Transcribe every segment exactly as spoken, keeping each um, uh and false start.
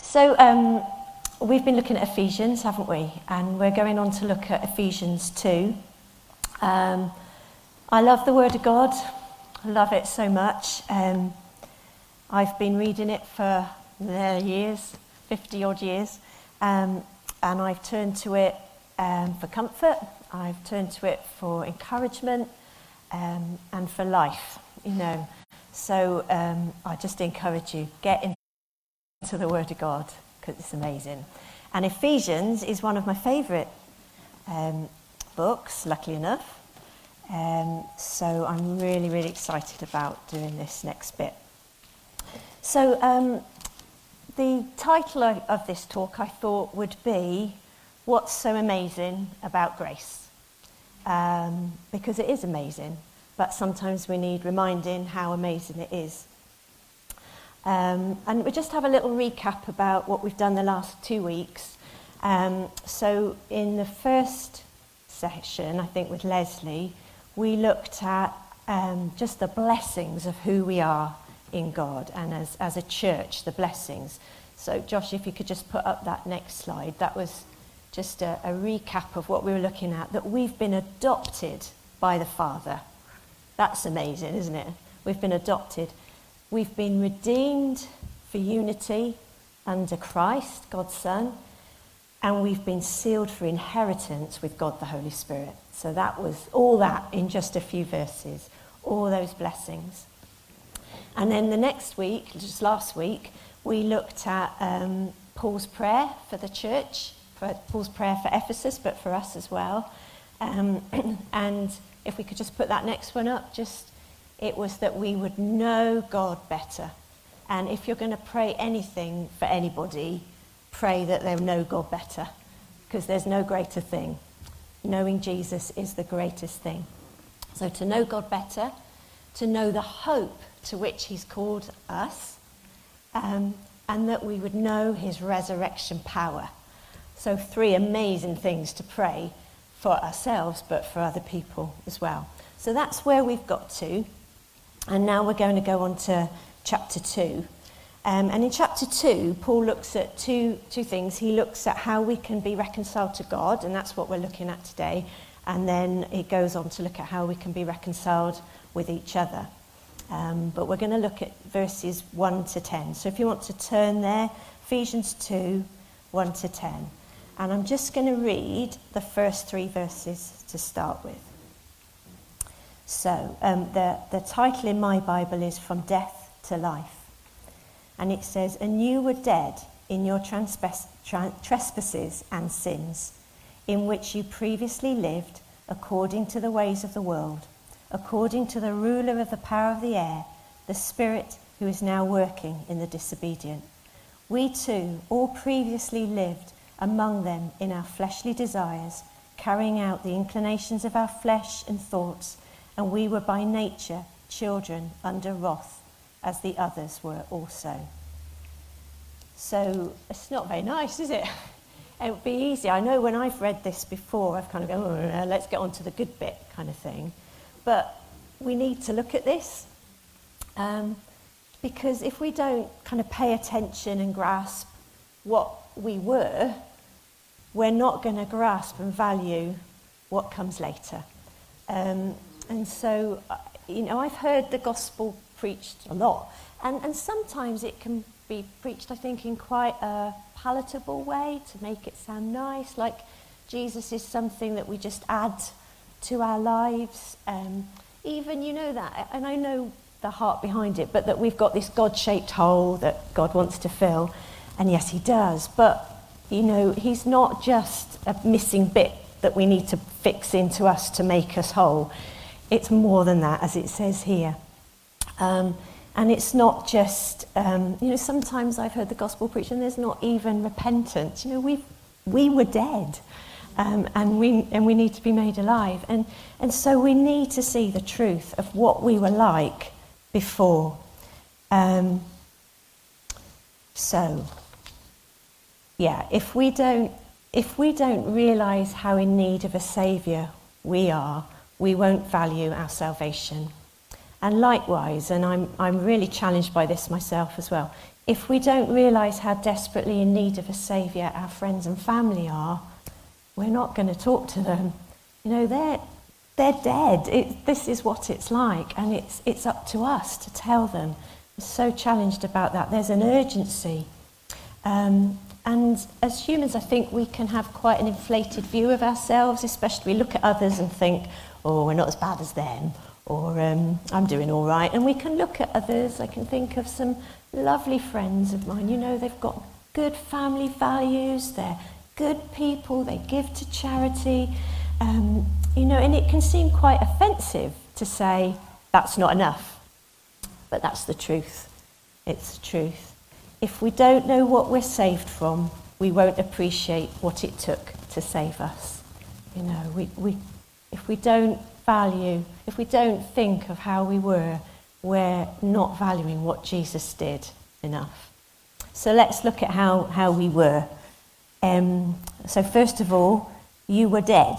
So um, we've been looking at Ephesians, haven't we? And we're going on to look at Ephesians two. Um, I love the Word of God. I love it so much. Um, I've been reading it for uh, years, fifty odd years, um, and I've turned to it um, for comfort. I've turned to it for encouragement um, and for life, you know. So um, I just encourage you, get into the Word of God, because it's amazing. And Ephesians is one of my favourite um, books, luckily enough. Um, so I'm really, really excited about doing this next bit. So um, the title of, of this talk, I thought, would be, What's So Amazing About Grace? Um, because it is amazing, but sometimes we need reminding how amazing it is. Um, and we'll just have a little recap about what we've done the last two weeks. Um, so in the first session, I think with Leslie, we looked at um, just the blessings of who we are in God, and as, as a church, the blessings. So Josh, if you could just put up that next slide, that was just a, a recap of what we were looking at, that we've been adopted by the Father. That's amazing, isn't it? We've been adopted. We've been redeemed for unity under Christ, God's Son, and we've been sealed for inheritance with God the Holy Spirit. So that was all that in just a few verses, all those blessings. And then the next week, just last week, we looked at um, Paul's prayer for the church, for Paul's prayer for Ephesus, but for us as well. Um, and if we could just put that next one up, just it was that we would know God better. And if you're going to pray anything for anybody, pray that they'll know God better, because there's no greater thing. Knowing Jesus is the greatest thing. So to know God better, to know the hope to which he's called us, um, and that we would know his resurrection power. So three amazing things to pray for ourselves, but for other people as well. So that's where we've got to. And now we're going to go on to chapter two. Um, and in chapter two, Paul looks at two, two things. He looks at how we can be reconciled to God, and that's what we're looking at today. And then it goes on to look at how we can be reconciled with each other. Um, but we're going to look at verses one to ten. So if you want to turn there, Ephesians two, one to ten. And I'm just going to read the first three verses to start with. So um, the, the title in my Bible is From Death to Life. And it says, And you were dead in your transpass- tra- trespasses and sins, in which you previously lived according to the ways of the world, according to the ruler of the power of the air, the spirit who is now working in the disobedient. We too all previously lived among them in our fleshly desires, carrying out the inclinations of our flesh and thoughts, and we were by nature children under wrath, as the others were also. So it's not very nice, is it? It would be easy. I know when I've read this before, I've kind of gone, oh, let's get on to the good bit kind of thing. But we need to look at this, um, because if we don't kind of pay attention and grasp what we were, we're not going to grasp and value what comes later. Um, and so, you know, I've heard the gospel preached a lot, and, and sometimes it can be preached, I think, in quite a palatable way to make it sound nice, like Jesus is something that we just add to our lives. Um, even, you know, that, and I know the heart behind it, but that we've got this God-shaped hole that God wants to fill, and yes, he does, but, you know, he's not just a missing bit that we need to fix into us to make us whole. It's more than that, as it says here. Um, and it's not just, um, you know, sometimes I've heard the gospel preached and there's not even repentance. You know, we we were dead, um, and we and we need to be made alive. And, and so we need to see the truth of what we were like before. Um, so, yeah, if we don't if we don't realise how in need of a saviour we are, we won't value our salvation. And likewise, and I'm I'm really challenged by this myself as well, if we don't realise how desperately in need of a saviour our friends and family are, we're not going to talk to them. You know, they're they're dead. It, this is what it's like, and it's it's up to us to tell them. I'm so challenged about that. There's an urgency. Um, and as humans, I think we can have quite an inflated view of ourselves, especially we look at others and think, oh, we're not as bad as them, or um, I'm doing all right. And we can look at others. I can think of some lovely friends of mine. You know, they've got good family values, they're good people, they give to charity. Um, you know, and it can seem quite offensive to say, that's not enough. But that's the truth. It's the truth. If we don't know what we're saved from, we won't appreciate what it took to save us. You know, we, we, if we don't value, if we don't think of how we were, we're not valuing what Jesus did enough. So let's look at how, how we were. Um, so first of all, you were dead.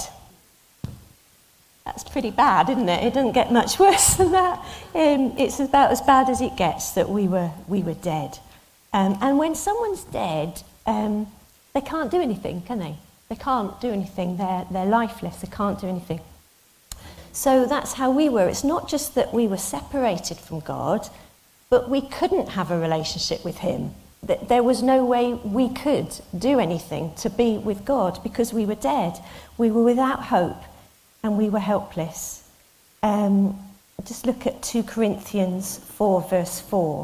That's pretty bad, isn't it? It doesn't get much worse than that. Um, it's about as bad as it gets that we were we were dead. Um, and when someone's dead, um, they can't do anything, can they? They can't do anything. They're, they're lifeless. They can't do anything. So that's how we were. It's not just that we were separated from God, but we couldn't have a relationship with him. There was no way we could do anything to be with God because we were dead. We were without hope and we were helpless. Um, just look at two Corinthians four, verse four.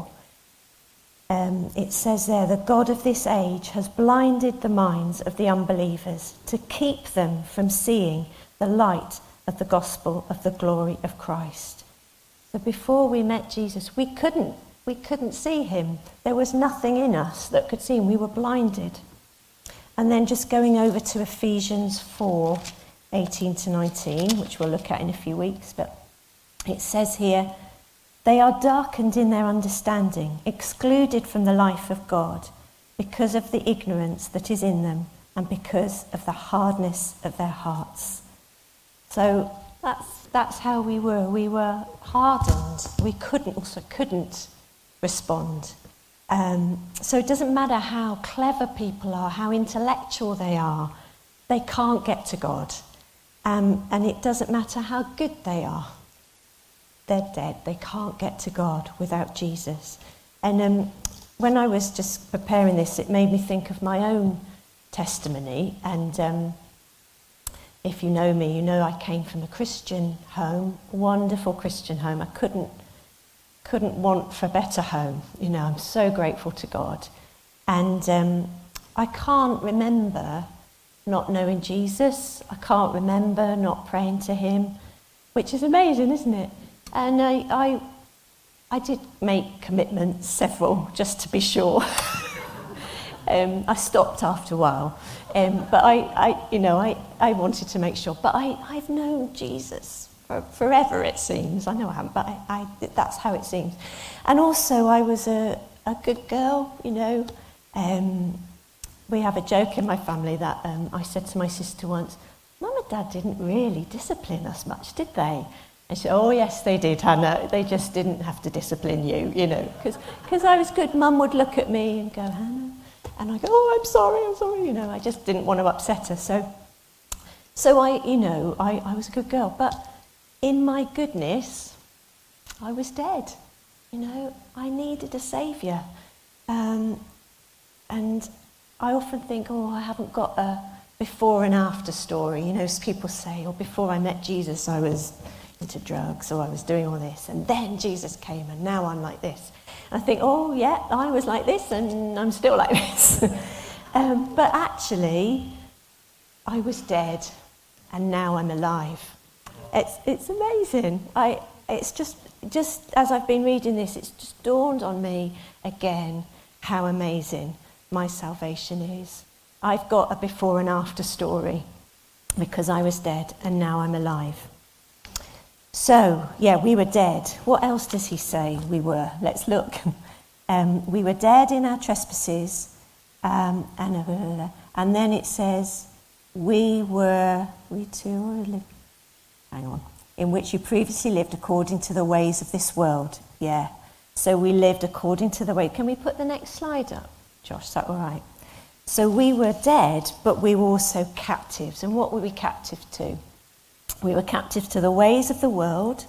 Um, it says there, the God of this age has blinded the minds of the unbelievers to keep them from seeing the light of the gospel of the glory of Christ. So before we met Jesus, we couldn't, we couldn't see him. There was nothing in us that could see him. We were blinded. And then just going over to Ephesians four, eighteen to nineteen, which we'll look at in a few weeks, but it says here, they are darkened in their understanding, excluded from the life of God because of the ignorance that is in them and because of the hardness of their hearts. So that's that's how we were. We were hardened. We couldn't also couldn't respond. Um, so it doesn't matter how clever people are, how intellectual they are, they can't get to God. Um, and it doesn't matter how good they are. They're dead. They can't get to God without Jesus. And um, when I was just preparing this, it made me think of my own testimony. And um, if you know me, you know I came from a Christian home, wonderful Christian home. I couldn't couldn't want for a better home. You know, I'm so grateful to God. And um, I can't remember not knowing Jesus. I can't remember not praying to him, which is amazing, isn't it? And I, I, I did make commitments, several, just to be sure. um, I stopped after a while, um, but I, I, you know, I, I wanted to make sure. But I, I've known Jesus for forever, it seems. I know I haven't, but I, I, that's how it seems. And also, I was a, a good girl, you know. Um, we have a joke in my family that um, I said to my sister once, Mum and Dad didn't really discipline us much, did they? And she said, oh, yes, they did, Hannah. They just didn't have to discipline you, you know, because I was good. Mum would look at me and go, Hannah. And I go, oh, I'm sorry, I'm sorry. You know, I just didn't want to upset her. So, so I, you know, I, I was a good girl. But in my goodness, I was dead. You know, I needed a saviour. Um, and I often think, oh, I haven't got a before and after story. You know, as people say, oh, before I met Jesus, I was into drugs, or I was doing all this, and then Jesus came, and now I'm like this. And I think, oh, yeah, I was like this, and I'm still like this. um, but actually, I was dead, and now I'm alive. It's it's amazing. I it's just just as I've been reading this, it's just dawned on me again how amazing my salvation is. I've got a before and after story because I was dead, and now I'm alive. So, yeah, we were dead. What else does he say we were? Let's look. Um, we were dead in our trespasses, um, and, uh, and then it says, we were, we too, lived, hang on, in which you previously lived according to the ways of this world. Yeah. So we lived according to the way. Can we put the next slide up, Josh? Is that all right? So we were dead, but we were also captives. And what were we captive to? We were captive to the ways of the world.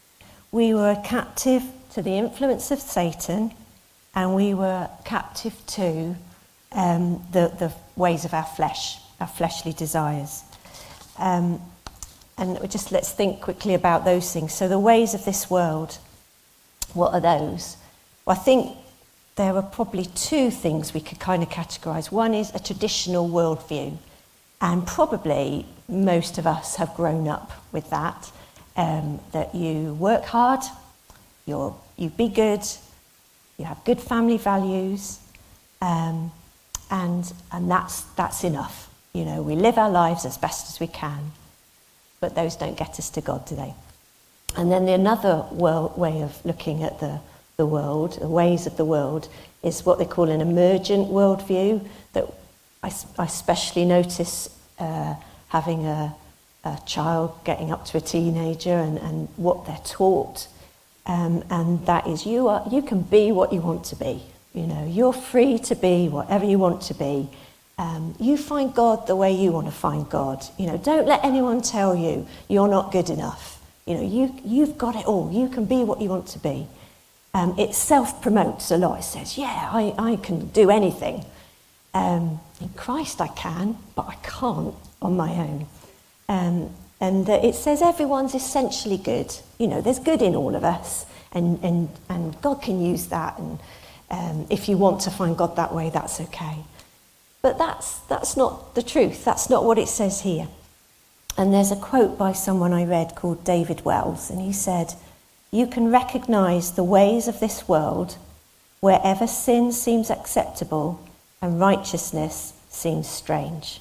We were captive to the influence of Satan. And we were captive to um, the, the ways of our flesh, our fleshly desires. Um, and just let's think quickly about those things. So the ways of this world, what are those? Well, I think there are probably two things we could kind of categorise. One is a traditional worldview, and probably most of us have grown up with that, um, that you work hard, you're, you be good, you have good family values, um, and and that's that's enough. You know, we live our lives as best as we can, but those don't get us to God, do they? And then the another world, way of looking at the, the world, the ways of the world, is what they call an emergent worldview, that I, I especially notice uh, having a, a child getting up to a teenager and, and what they're taught. Um, and that is, you are you can be what you want to be. You know, you're free to be whatever you want to be. Um, you find God the way you want to find God. You know, don't let anyone tell you you're not good enough. You know, you, you've got it all. You can be what you want to be. Um, it self-promotes a lot. It says, yeah, I, I can do anything. Um, in Christ I can, but I can't on my own. Um, and uh, it says everyone's essentially good. You know, there's good in all of us. And, and, and God can use that. And um, if you want to find God that way, that's okay. But that's that's not the truth. That's not what it says here. And there's a quote by someone I read called David Wells, and he said, "You can recognise the ways of this world wherever sin seems acceptable and righteousness seems strange."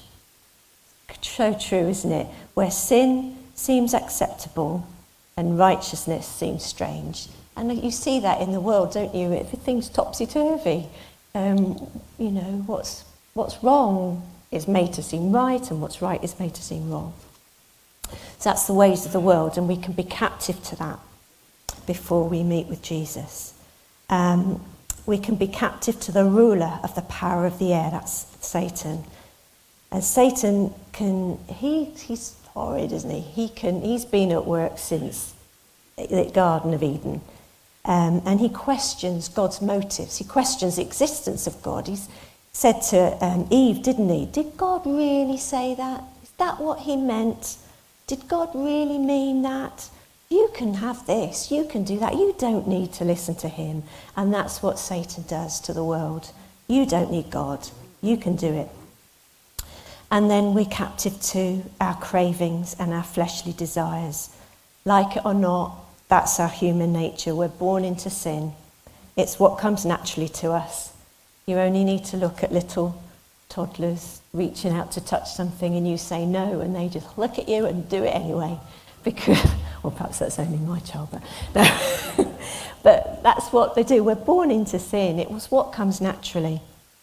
So true, isn't it? Where sin seems acceptable and righteousness seems strange. And you see that in the world, don't you? Everything's topsy-turvy. Um, you know, what's what's wrong is made to seem right, and what's right is made to seem wrong. So that's the ways of the world, and we can be captive to that before we meet with Jesus. Um, we can be captive to the ruler of the power of the air, that's Satan. And Satan can, he he's horrid, isn't he? He can, he's been at work since the Garden of Eden. Um, and he questions God's motives. He questions the existence of God. He's said to um, Eve, didn't he? Did God really say that? Is that what he meant? Did God really mean that? You can have this, you can do that. You don't need to listen to him. And that's what Satan does to the world. You don't need God. You can do it. And then we're captive to our cravings and our fleshly desires. Like it or not, that's our human nature. We're born into sin. It's what comes naturally to us. You only need to look at little toddlers reaching out to touch something and you say no, and they just look at you and do it anyway. Because, well, perhaps that's only my child, but no. But that's what they do. We're born into sin. It was what comes naturally.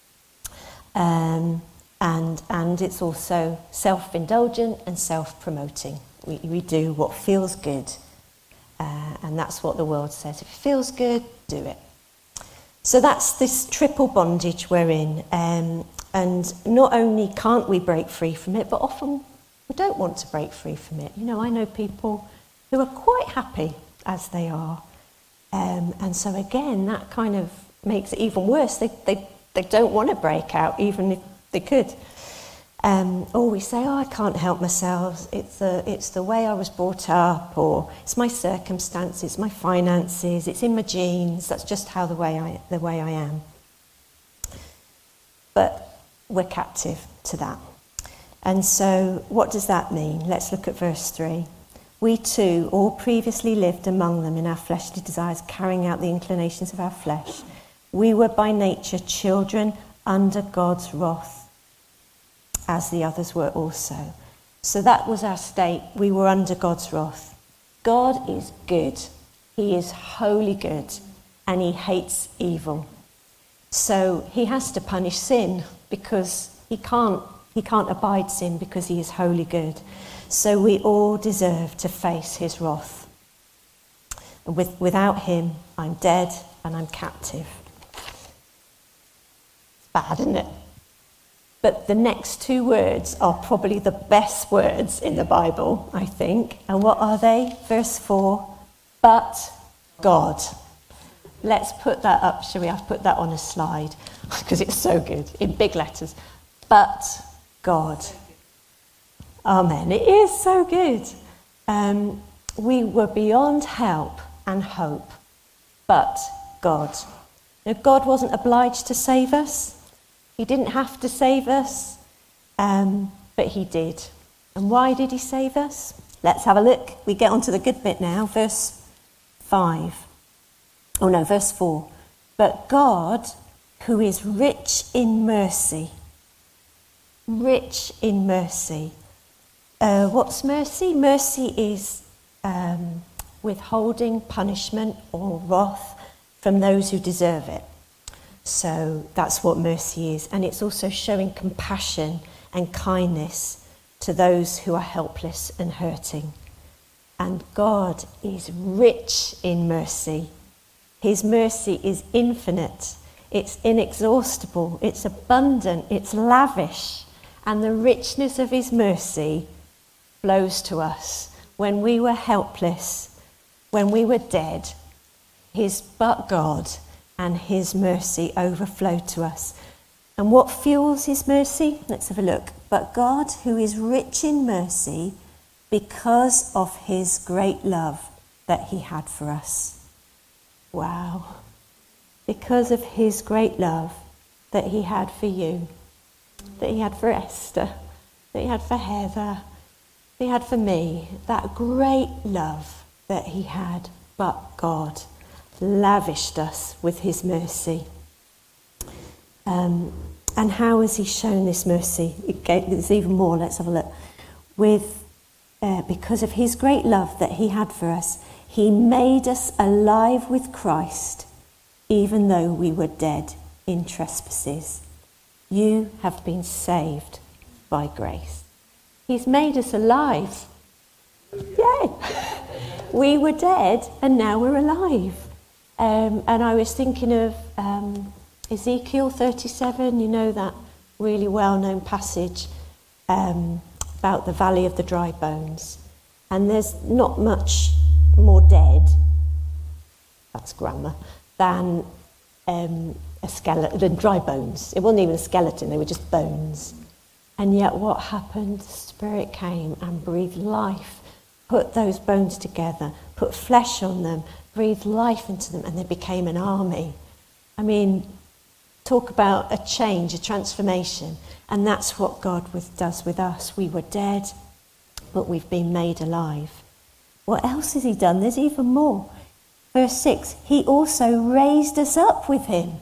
Um, and and it's also self-indulgent and self-promoting. We, we do what feels good. Uh, and that's what the world says. If it feels good, do it. So that's this triple bondage we're in. Um, and not only can't we break free from it, but often we don't want to break free from it. You know, I know people who are quite happy as they are. Um, and so again, that kind of makes it even worse. They, they, they don't want to break out, even if they could. Um, or we say, oh, I can't help myself. It's the, it's the way I was brought up, or it's my circumstances, my finances, it's in my genes. That's just how the way I, the way I am. But we're captive to that. And so what does that mean? Let's look at verse three. We too all previously lived among them in our fleshly desires, carrying out the inclinations of our flesh. We were by nature children under God's wrath, as the others were also. So that was our state. We were under God's wrath. God is good. He is wholly good, and he hates evil. So he has to punish sin because he can't he can't abide sin because he is wholly good. So we all deserve to face his wrath. With, without him, I'm dead and I'm captive. It's bad, isn't it? But the next two words are probably the best words in the Bible, I think. And what are they? Verse four, but God. Let's put that up, shall we? I've put that on a slide because it's so good, in big letters. But God. Amen. It is so good. Um, we were beyond help and hope, but God. Now, God wasn't obliged to save us. He didn't have to save us, um, but he did. And why did he save us? Let's have a look. We get on to the good bit now. Verse five. Oh no, verse four. But God, who is rich in mercy. Rich in mercy. Uh, what's mercy? Mercy is um, withholding punishment or wrath from those who deserve it. So that's what mercy is. And it's also showing compassion and kindness to those who are helpless and hurting. And God is rich in mercy. His mercy is infinite. It's inexhaustible. It's abundant. It's lavish. And the richness of his mercy flows to us. When we were helpless, when we were dead, his but God and his mercy overflowed to us. And what fuels his mercy? Let's have a look. But God, who is rich in mercy, because of his great love that he had for us. Wow. Because of his great love that he had for you, that he had for Esther, that he had for Heather, that he had for me, that great love that he had, but God lavished us with his mercy. Um, and how has he shown this mercy? It gave, there's even more, let's have a look. With, uh, because of his great love that he had for us, he made us alive with Christ, even though we were dead in trespasses. You have been saved by grace. He's made us alive. Yay! We were dead and now we're alive. Um, and I was thinking of um, Ezekiel thirty-seven, you know, that really well-known passage um, about the valley of the dry bones. And there's not much more dead, that's grammar, than um, a skeleton, than dry bones. It wasn't even a skeleton, they were just bones. And yet what happened? The Spirit came and breathed life, put those bones together, put flesh on them, breathed life into them, and they became an army. I mean, talk about a change, a transformation. And that's what God with, does with us. We were dead, but we've been made alive. What else has he done? There's even more. Verse six, he also raised us up with him.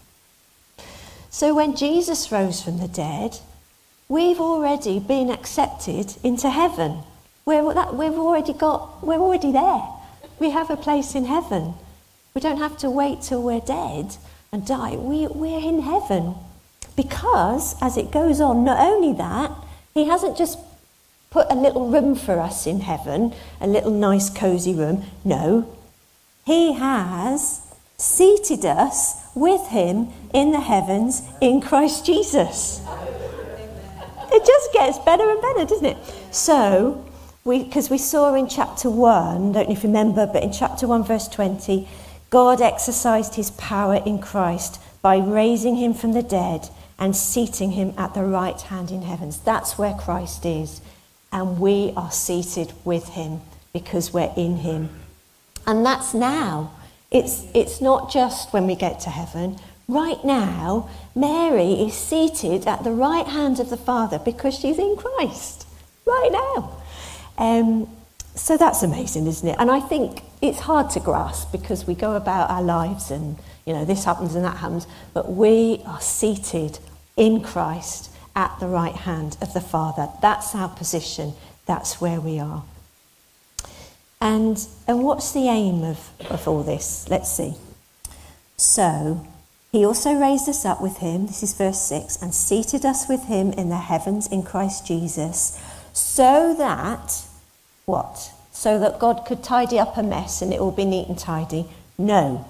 So when Jesus rose from the dead, we've already been accepted into heaven. We're, that, we've already got, we're already there. We have a place in heaven. We don't have to wait till we're dead and die. We, we're in heaven. Because, as it goes on, not only that, he hasn't just put a little room for us in heaven, a little nice cosy room. No, he has seated us with him in the heavens in Christ Jesus. It just gets better and better, doesn't it? So, we because we saw in chapter one, don't know if you remember, but in chapter one, verse twenty, God exercised his power in Christ by raising him from the dead and seating him at the right hand in heavens. That's where Christ is. And we are seated with him because we're in him. And that's now. It's, it's not just when we get to heaven. Right now, Mary is seated at the right hand of the Father because she's in Christ. Right now. Um, so that's amazing, isn't it? And I think it's hard to grasp because we go about our lives and, you know, this happens and that happens. But we are seated in Christ at the right hand of the Father. That's our position. That's where we are. And and what's the aim of, of all this? Let's see. So, he also raised us up with him, this is verse six, and seated us with him in the heavens in Christ Jesus, so that, what? So that God could tidy up a mess and it will be neat and tidy? No.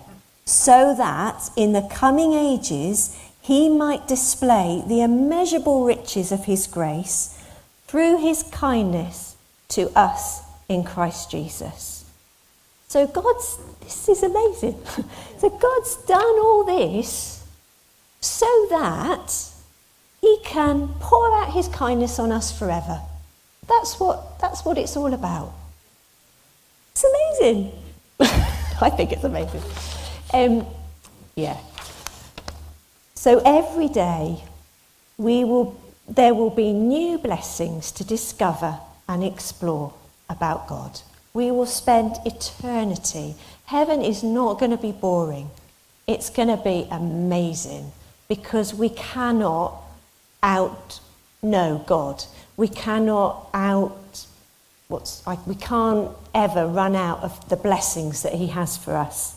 so that in the coming ages he might display the immeasurable riches of his grace through his kindness to us in Christ Jesus. So God's, this is amazing. So God's done all this so that he can pour out his kindness on us forever. That's what, that's what it's all about. It's amazing. I think it's amazing. Um, yeah. So every day we will, there will be new blessings to discover and explore about God. We will spend eternity. Heaven is not going to be boring. It's going to be amazing because we cannot out know God. We cannot out what's like we can't ever run out of the blessings that he has for us.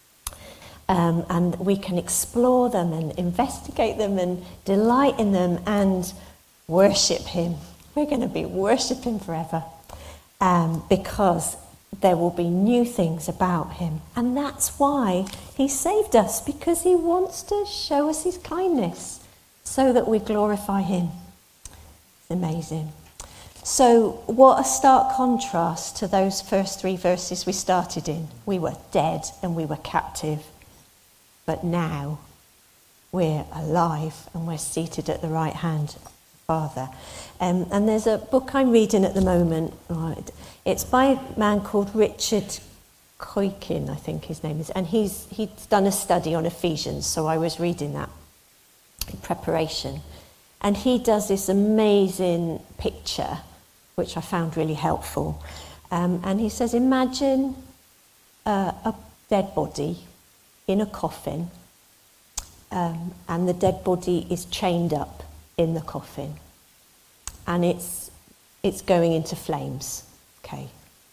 Um, and we can explore them and investigate them and delight in them and worship him. We're going to be worshipping forever um, because there will be new things about him. And that's why he saved us, because he wants to show us his kindness so that we glorify him. It's amazing. So what a stark contrast to those first three verses we started in. We were dead and we were captive. But now we're alive and we're seated at the right hand of the Father. Um, and there's a book I'm reading at the moment. Right, it's by a man called Richard Koikin, I think his name is. And he's he's done a study on Ephesians, so I was reading that in preparation. And he does this amazing picture, which I found really helpful. Um, and he says, imagine uh, a dead body in a coffin, um, and the dead body is chained up in the coffin, and it's it's going into flames. Okay,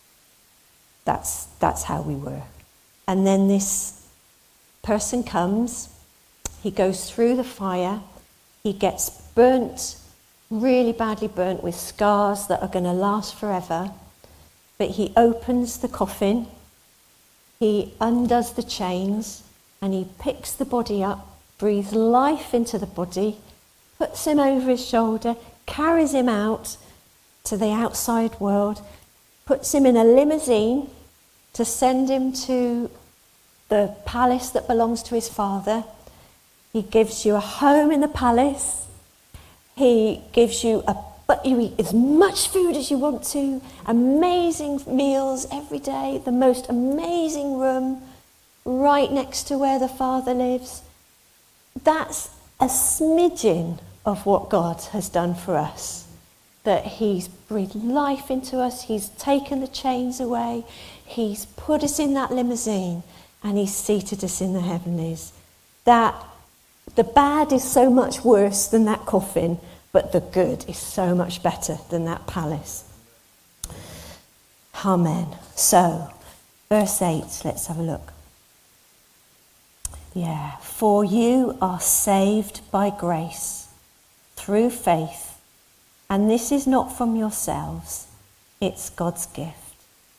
that's that's how we were. And then this person comes, he goes through the fire, he gets burnt, really badly burnt with scars that are going to last forever, but he opens the coffin, he undoes the chains, and he picks the body up, breathes life into the body, puts him over his shoulder, carries him out to the outside world, puts him in a limousine to send him to the palace that belongs to his father. He gives you a home in the palace. He gives you a but you eat as much food as you want to, amazing meals every day, the most amazing room right next to where the Father lives. That's a smidgen of what God has done for us. That he's breathed life into us, he's taken the chains away, he's put us in that limousine, and he's seated us in the heavenlies. That the bad is so much worse than that coffin, but the good is so much better than that palace. Amen. So, verse eight, let's have a look. Yeah. For you are saved by grace, through faith, and this is not from yourselves, it's God's gift.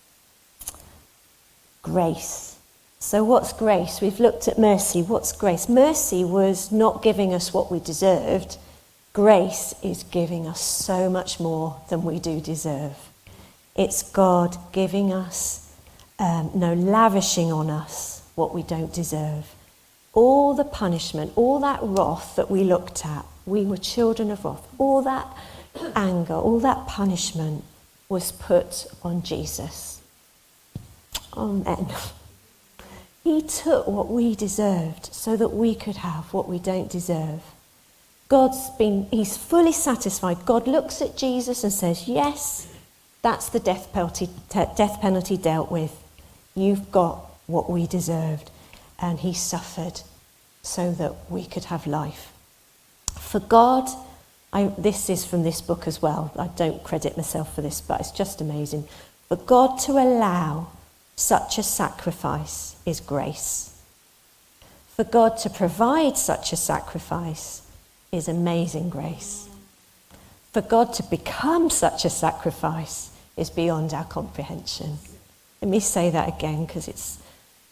Grace. So what's grace? We've looked at mercy. What's grace? Mercy was not giving us what we deserved. Grace is giving us so much more than we do deserve. It's God giving us, um, no, lavishing on us what we don't deserve. All the punishment, all that wrath that we looked at, we were children of wrath, all that anger, all that punishment was put on Jesus. Amen. He took what we deserved so that we could have what we don't deserve. God's been, he's fully satisfied. God looks at Jesus and says, yes, that's the death penalty, death penalty dealt with. You've got what we deserved. And he suffered so that we could have life. For God, I, this is from this book as well. I don't credit myself for this, but it's just amazing. For God to allow such a sacrifice is grace. For God to provide such a sacrifice is amazing grace. For God to become such a sacrifice is beyond our comprehension. Let me say that again, because it's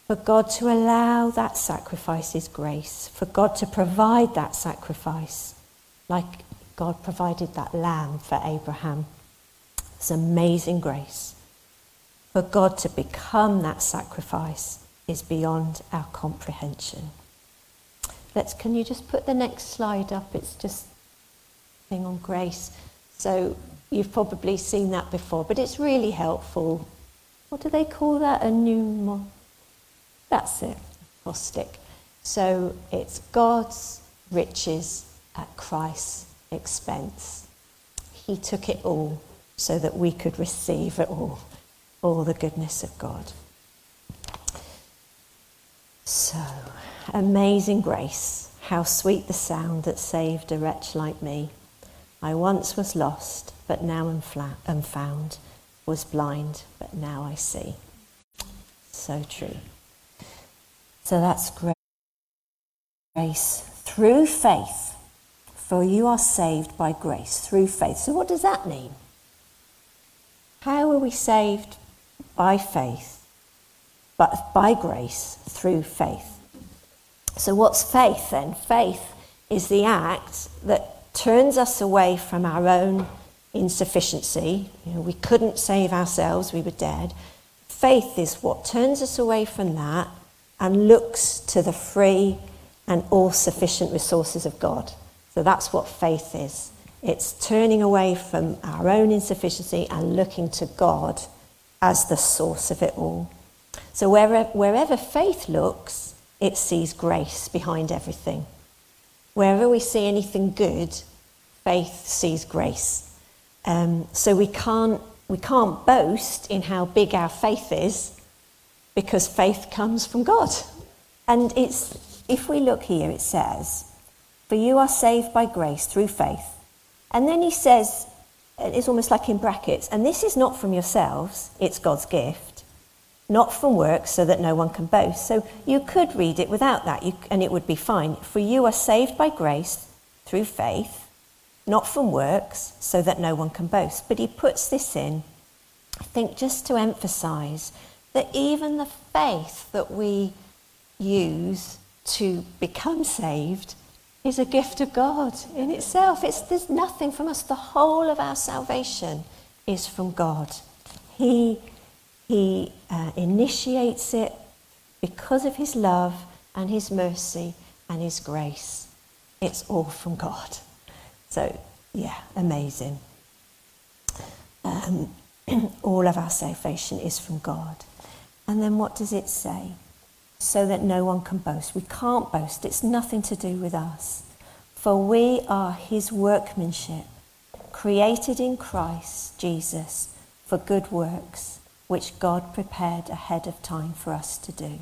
For God to allow that sacrifice is grace. For God to provide that sacrifice, like God provided that lamb for Abraham, it's amazing grace. For God to become that sacrifice is beyond our comprehension. Let's, can you just put the next slide up? It's just a thing on grace. So you've probably seen that before, but it's really helpful. What do they call that? A pneumo... That's it, acrostic. So it's God's riches at Christ's expense. He took it all so that we could receive it all, all the goodness of God. So, amazing grace, how sweet the sound that saved a wretch like me. I once was lost, but now am, fla- am found, was blind, but now I see. So true. So that's grace through faith, for you are saved by grace through faith. So what does that mean? How are we saved? By faith, but by grace through faith. So what's faith then? Faith is the act that turns us away from our own insufficiency. You know, we couldn't save ourselves, we were dead. Faith is what turns us away from that and looks to the free and all-sufficient resources of God. So that's what faith is. It's turning away from our own insufficiency and looking to God as the source of it all. So wherever, wherever faith looks, it sees grace behind everything. Wherever we see anything good, faith sees grace. Um, so we can't, we can't boast in how big our faith is, because faith comes from God. And it's, if we look here, it says, for you are saved by grace through faith. And then he says, it's almost like in brackets, and this is not from yourselves, it's God's gift, not from works, so that no one can boast. So you could read it without that, you, and it would be fine. For you are saved by grace through faith, not from works, so that no one can boast. But he puts this in, I think, just to emphasize that even the faith that we use to become saved is a gift of God in itself. It's, there's nothing from us. The whole of our salvation is from God. He, he uh, initiates it because of his love and his mercy and his grace. It's all from God. So, yeah, amazing. Um, all of our salvation is from God. And then what does it say? So that no one can boast. We can't boast. It's nothing to do with us. For we are his workmanship, created in Christ Jesus for good works, which God prepared ahead of time for us to do.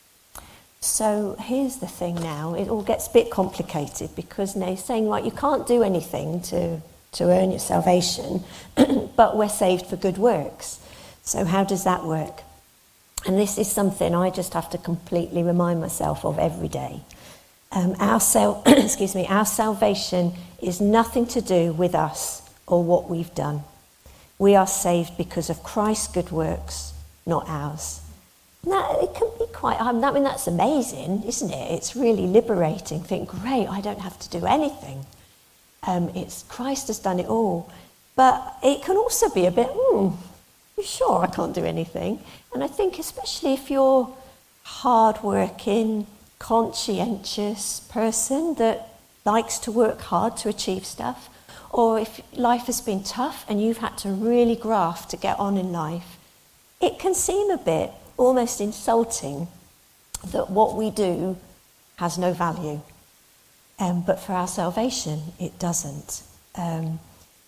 So here's the thing now. It all gets a bit complicated because now he's saying, right, you can't do anything to, to earn your salvation, but we're saved for good works. So how does that work? And this is something I just have to completely remind myself of every day. Um, our sal- excuse me, our salvation is nothing to do with us or what we've done. We are saved because of Christ's good works, not ours. Now, it can be quite, I mean, that's amazing, isn't it? It's really liberating. Think, great, I don't have to do anything. Um, it's Christ has done it all. But it can also be a bit, hmm, you sure I can't do anything? And I think especially if you're hard-working, conscientious person that likes to work hard to achieve stuff, or if life has been tough and you've had to really graft to get on in life, it can seem a bit almost insulting that what we do has no value. Um, but for our salvation, it doesn't. Um,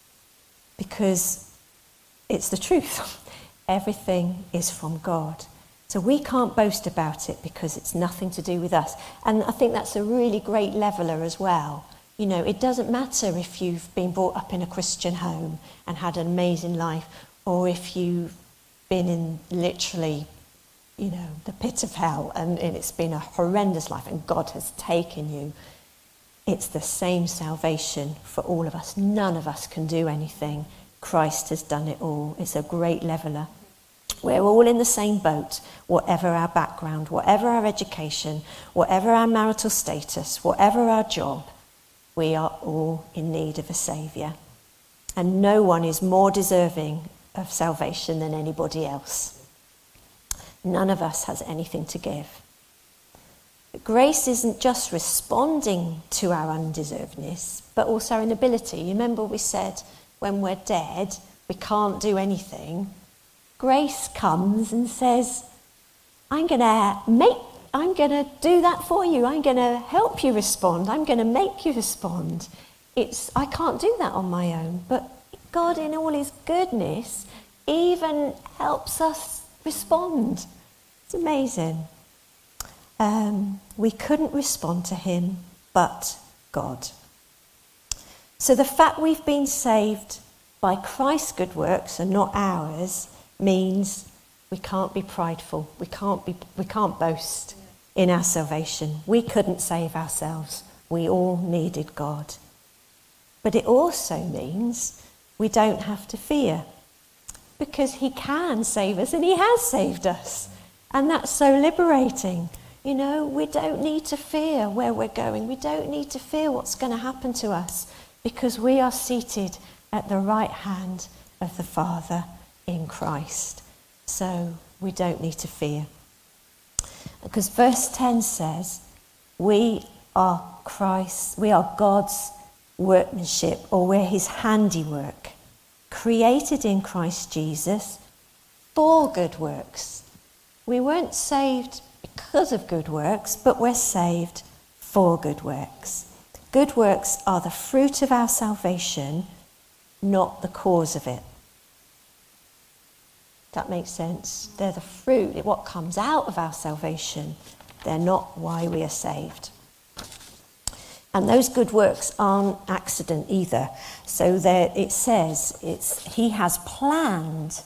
because it's the truth. Everything is from God. So we can't boast about it because it's nothing to do with us. And I think that's a really great leveler as well. You know, it doesn't matter if you've been brought up in a Christian home and had an amazing life, or if you've been in literally, you know, the pit of hell and, and it's been a horrendous life and God has taken you. It's the same salvation for all of us. None of us can do anything. Christ has done it all. It's a great leveler. We're all in the same boat, whatever our background, whatever our education, whatever our marital status, whatever our job. We are all in need of a saviour. And no one is more deserving of salvation than anybody else. None of us has anything to give. But grace isn't just responding to our undeservedness, but also our inability. You remember we said when we're dead, we can't do anything. Grace comes and says, I'm going to make, I'm going to do that for you. I'm going to help you respond. I'm going to make you respond. It's, I can't do that on my own, but God in all his goodness even helps us respond. It's amazing. Um, we couldn't respond to him, but God. So the fact we've been saved by Christ's good works and not ours means we can't be prideful. We can't be. We can't boast in our salvation. We couldn't save ourselves. We all needed God. But it also means we don't have to fear, because he can save us and he has saved us. And that's so liberating. You know, we don't need to fear where we're going. We don't need to fear what's going to happen to us, because we are seated at the right hand of the Father in Christ. So we don't need to fear. Because verse ten says, we are Christ, we are God's workmanship, or we're his handiwork, created in Christ Jesus for good works. We weren't saved because of good works, but we're saved for good works. Good works are the fruit of our salvation, not the cause of it. That makes sense. They're the fruit, what comes out of our salvation. They're not why we are saved. And those good works aren't accident either. So there it says it's he has planned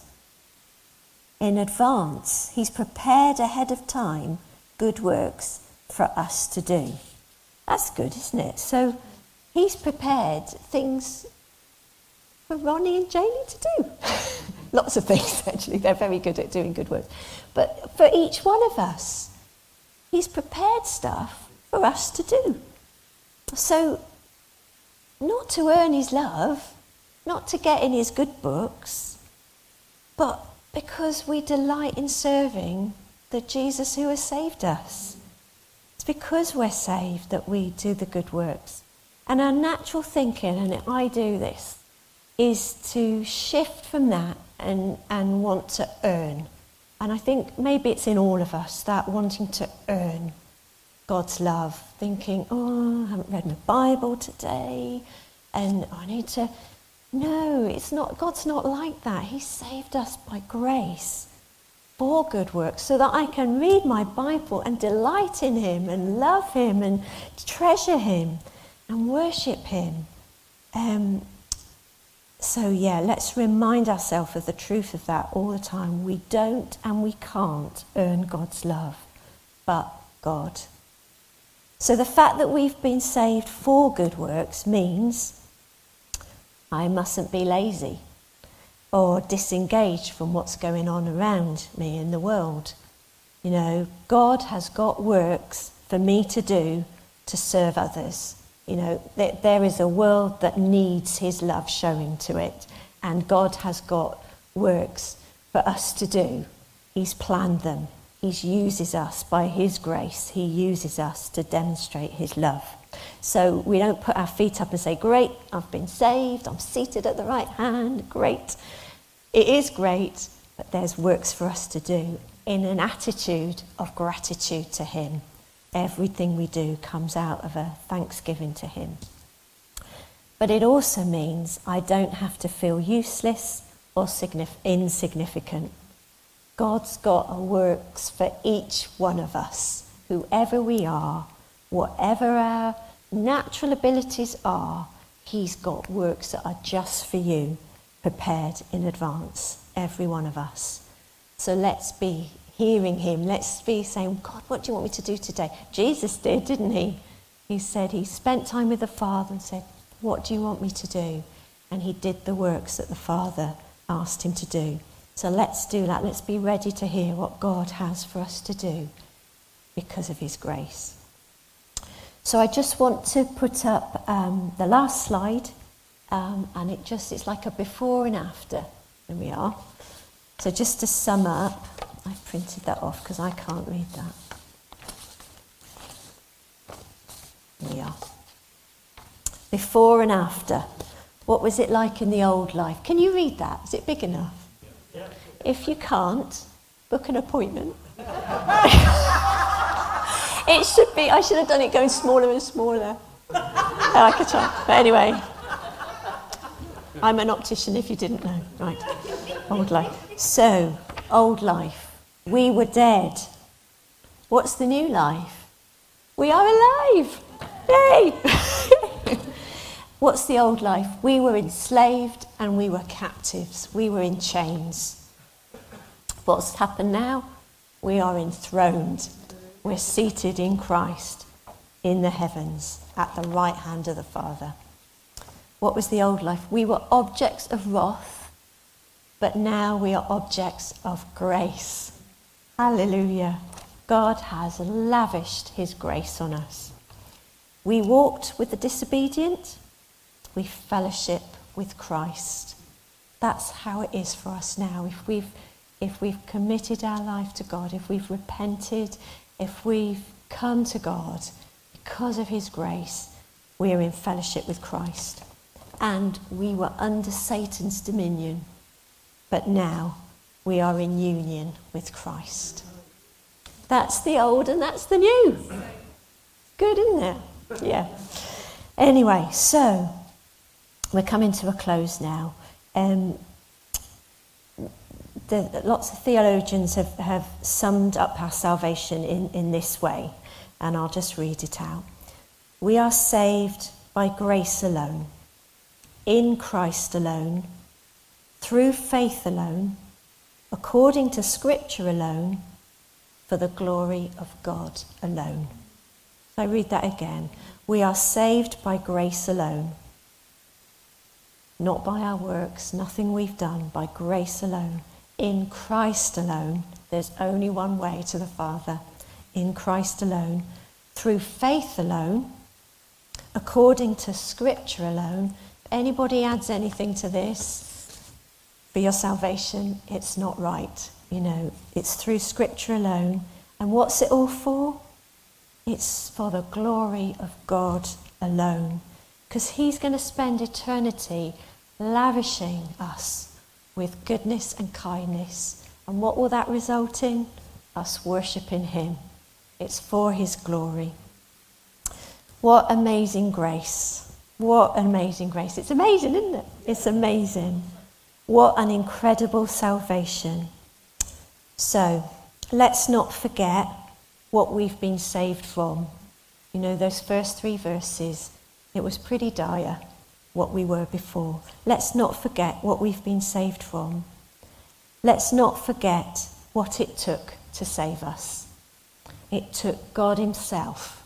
in advance. He's prepared ahead of time good works for us to do. That's good, isn't it? So he's prepared things for Ronnie and Janie to do. Lots of things, actually. They're very good at doing good works. But for each one of us, he's prepared stuff for us to do. So, not to earn his love, not to get in his good books, but because we delight in serving the Jesus who has saved us. It's because we're saved that we do the good works. And our natural thinking, and I do this, is to shift from that and, and want to earn. And I think maybe it's in all of us, that wanting to earn God's love, thinking, oh, I haven't read my Bible today, and I need to... No, it's not. God's not like that. He saved us by grace for good works, so that I can read my Bible and delight in him and love him and treasure him and worship him. Um, so yeah, let's remind ourselves of the truth of that all the time. We don't and we can't earn God's love, but God. So the fact that we've been saved for good works means I mustn't be lazy or disengaged from what's going on around me in the world. You know, God has got works for me to do to serve others. You know, there, there is a world that needs his love showing to it, and God has got works for us to do. He's planned them. He uses us by his grace. He uses us to demonstrate his love. So we don't put our feet up and say, great, I've been saved, I'm seated at the right hand, great. It is great, but there's works for us to do in an attitude of gratitude to him. Everything we do comes out of a thanksgiving to him. But it also means I don't have to feel useless or signif- insignificant. God's got a works for each one of us, whoever we are, whatever our natural abilities are. He's got works that are just for you, prepared in advance, every one of us. So let's be hearing him. Let's be saying, God, what do you want me to do today? Jesus did, didn't he? He said he spent time with the Father and said, what do you want me to do? And he did the works that the Father asked him to do. So let's do that. Let's be ready to hear what God has for us to do because of his grace. So I just want to put up um, the last slide, um, and it just, it's like a before and after. There we are. So just to sum up, I've printed that off because I can't read that. There we are. Before and after. What was it like in the old life? Can you read that? Is it big enough? Yeah. If you can't, book an appointment. It should be, I should have done it going smaller and smaller. I could try. But anyway, I'm an optician if you didn't know. Right. Old life. So, old life. We were dead. What's the new life? We are alive. Yay! What's the old life? We were enslaved and we were captives. We were in chains. What's happened now? We are enthroned. We're seated in Christ in the heavens at the right hand of the Father. What was the old life? We were objects of wrath, but now we are objects of grace. Hallelujah. God has lavished his grace on us. We walked with the disobedient. We fellowship with Christ. That's how it is for us now. If we've, if we've committed our life to God, if we've repented, if we've come to God because of his grace, we are in fellowship with Christ. And we were under Satan's dominion, but now we are in union with Christ. That's the old and that's the new. Good, isn't it? Yeah. Anyway, so we're coming to a close now. Um, the, lots of theologians have, have summed up our salvation in, in this way, and I'll just read it out. We are saved by grace alone, in Christ alone, through faith alone, according to Scripture alone, for the glory of God alone. So I read that again. We are saved by grace alone, not by our works, nothing we've done, by grace alone. In Christ alone, there's only one way to the Father. In Christ alone, through faith alone, according to Scripture alone. If anybody adds anything to this for your salvation, it's not right. You know, it's through Scripture alone. And what's it all for? It's for the glory of God alone. Because he's going to spend eternity lavishing us with goodness and kindness. And what will that result in? Us worshipping him. It's for his glory. What amazing grace. What amazing grace. It's amazing, isn't it? It's amazing. What an incredible salvation. So, let's not forget what we've been saved from. You know, those first three verses, it was pretty dire what we were before. Let's not forget what we've been saved from. Let's not forget what it took to save us. It took God himself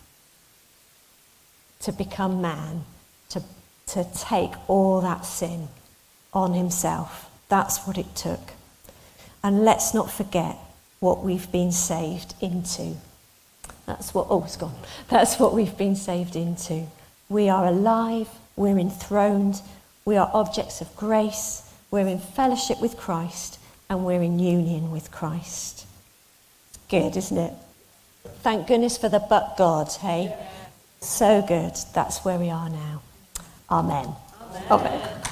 to become man, to, to take all that sin on himself. That's what it took. And let's not forget what we've been saved into. That's what, oh, it's gone. That's what we've been saved into. We are alive, we're enthroned, we are objects of grace, we're in fellowship with Christ, and we're in union with Christ. Good, isn't it? Thank goodness for the but God, hey? So good. That's where we are now. Amen. Amen. Amen.